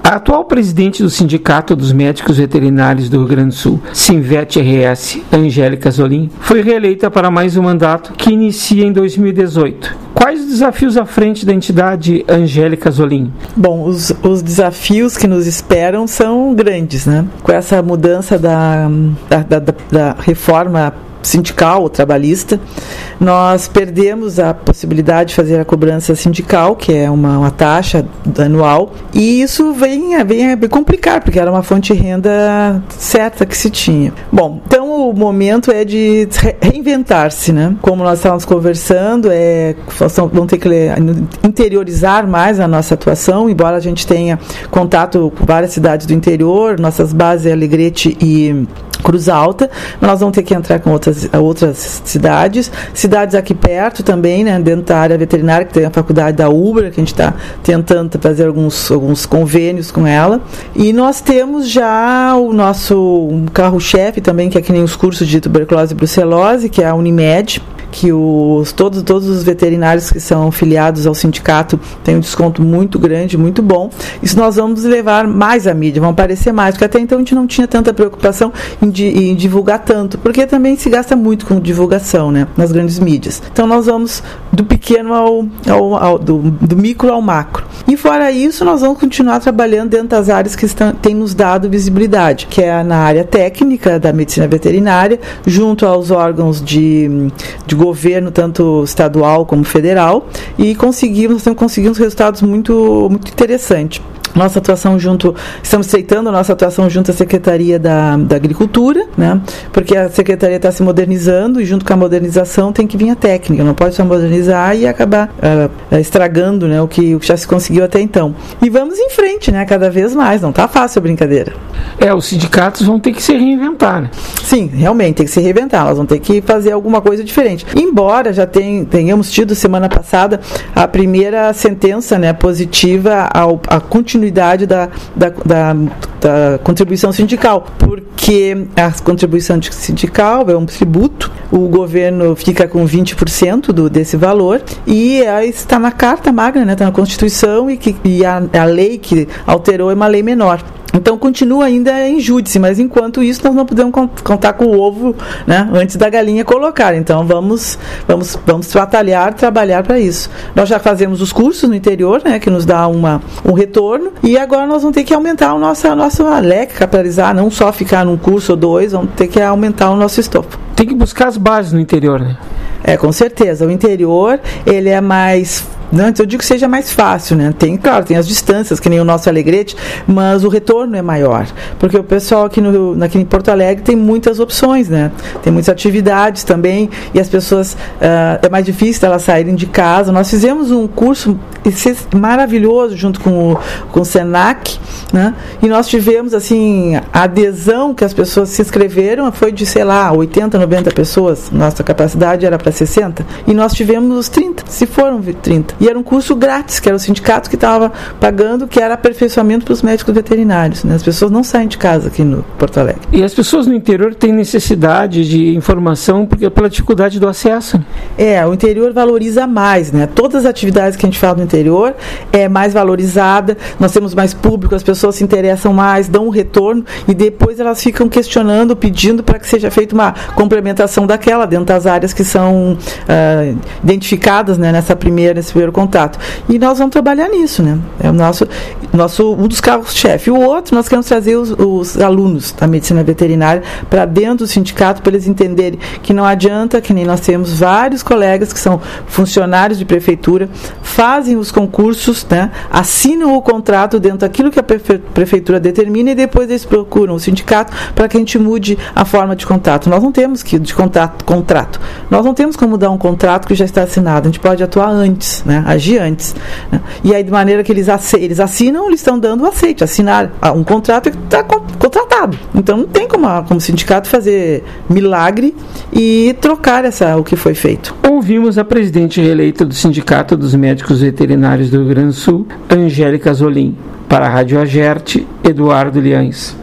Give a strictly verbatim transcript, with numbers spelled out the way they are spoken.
A atual presidente do Sindicato dos Médicos Veterinários do Rio Grande do Sul, Sinvet R S, Angélica Zolim, foi reeleita para mais um mandato que inicia em dois mil e dezoito. Quais os desafios à frente da entidade, Angélica Zolim? Bom, os, os desafios que nos esperam são grandes, né? Com essa mudança da, da, da, da reforma sindical ou trabalhista, nós perdemos a possibilidade de fazer a cobrança sindical, que é uma, uma taxa anual, e isso vem, vem a complicar, porque era uma fonte de renda certa que se tinha. Bom, então o momento é de reinventar-se, né? Como nós estávamos conversando, é, vamos ter que interiorizar mais a nossa atuação, embora a gente tenha contato com várias cidades do interior, nossas bases é Alegrete e Cruz Alta, nós vamos ter que entrar com outras, outras cidades, cidades aqui perto também, né, dentro da área veterinária, que tem a faculdade da U B R A, que a gente está tentando fazer alguns, alguns convênios com ela, e nós temos já o nosso um carro-chefe também, que é que nem os cursos de tuberculose e brucelose, que é a Unimed, que os, todos, todos os veterinários que são filiados ao sindicato têm um desconto muito grande, muito bom. Isso nós vamos levar mais à mídia, vão aparecer mais, porque até então a gente não tinha tanta preocupação em, di, em divulgar tanto, porque também se gasta muito com divulgação, né, nas grandes mídias. Então nós vamos do pequeno ao, ao, ao do, do micro ao macro. E fora isso, nós vamos continuar trabalhando dentro das áreas que estão, têm nos dado visibilidade, que é na área técnica da medicina veterinária, junto aos órgãos de, de governo, tanto estadual como federal, e conseguimos, nós conseguimos resultados muito, muito interessantes. Nossa atuação junto, estamos aceitando a nossa atuação junto à Secretaria da, da Agricultura, né? Porque a Secretaria está se modernizando e junto com a modernização tem que vir a técnica, não pode só modernizar e acabar uh, estragando, né, o que já se conseguiu até então. E vamos em frente, né, cada vez mais, não está fácil a brincadeira. É, os sindicatos vão ter que se reinventar, né? Sim, realmente, tem que se reinventar, nós vamos ter que fazer alguma coisa diferente. Embora já tem, tenhamos tido semana passada a primeira sentença, né, positiva ao, à continuidade Da, da, da, da contribuição sindical, porque a contribuição sindical é um tributo, o governo fica com vinte por cento do, desse valor, e é, está na Carta Magna, né, está na Constituição, e, que, e a, a lei que alterou é uma lei menor. Então continua ainda em júdice, mas enquanto isso nós não podemos contar com o ovo, né, antes da galinha colocar. Então vamos, vamos, vamos batalhar, trabalhar para isso. Nós já fazemos os cursos no interior, né, que nos dá uma, um retorno, e agora nós vamos ter que aumentar o nosso, nosso leque, capitalizar, não só ficar num curso ou dois, vamos ter que aumentar o nosso estofo. Tem que buscar as bases no interior, né? É, com certeza. O interior, ele é mais... Não, então eu digo que seja mais fácil, né? Tem, claro, tem as distâncias, que nem o nosso Alegrete, mas o retorno é maior. Porque o pessoal aqui, no, aqui em Porto Alegre tem muitas opções, né? Tem muitas atividades também, e as pessoas, uh, é mais difícil elas saírem de casa. Nós fizemos um curso maravilhoso junto com o, com o Senac, né? E nós tivemos, assim, a adesão que as pessoas se inscreveram foi de, sei lá, oitenta, noventa pessoas. Nossa capacidade era para sessenta, e nós tivemos trinta, se foram trinta. E era um curso grátis, que era o sindicato que estava pagando, que era aperfeiçoamento para os médicos veterinários, né? As pessoas não saem de casa aqui no Porto Alegre. E as pessoas no interior têm necessidade de informação porque pela dificuldade do acesso. É, o interior valoriza mais, né? Todas as atividades que a gente fala no interior é mais valorizada, nós temos mais público, as pessoas se interessam mais, dão um retorno, e depois elas ficam questionando, pedindo para que seja feita uma complementação daquela dentro das áreas que são uh, identificadas, né, nessa primeira, nesse primeiro contato. E nós vamos trabalhar nisso, né? É o nosso, nosso um dos carros-chefe. O outro, nós queremos trazer os, os alunos da medicina veterinária para dentro do sindicato, para eles entenderem que não adianta, que nem nós temos vários colegas que são funcionários de prefeitura, fazem os concursos, né? Assinam o contrato dentro daquilo que a prefe- prefeitura determina, e depois eles procuram o sindicato para que a gente mude a forma de contato. Nós não temos que de contato, contrato. Nós não temos como mudar um contrato que já está assinado. A gente pode atuar antes, né? Agir antes, né? E aí, de maneira que eles, ace- eles assinam, eles estão dando o aceite. Assinar um contrato que está con- contratado. Então não tem como, como sindicato fazer milagre e trocar essa, o que foi feito. Ouvimos a presidente reeleita do Sindicato dos Médicos Veterinários do Rio Grande do Sul, Angélica Zolim. Para a Rádio Agerte, Eduardo Liães.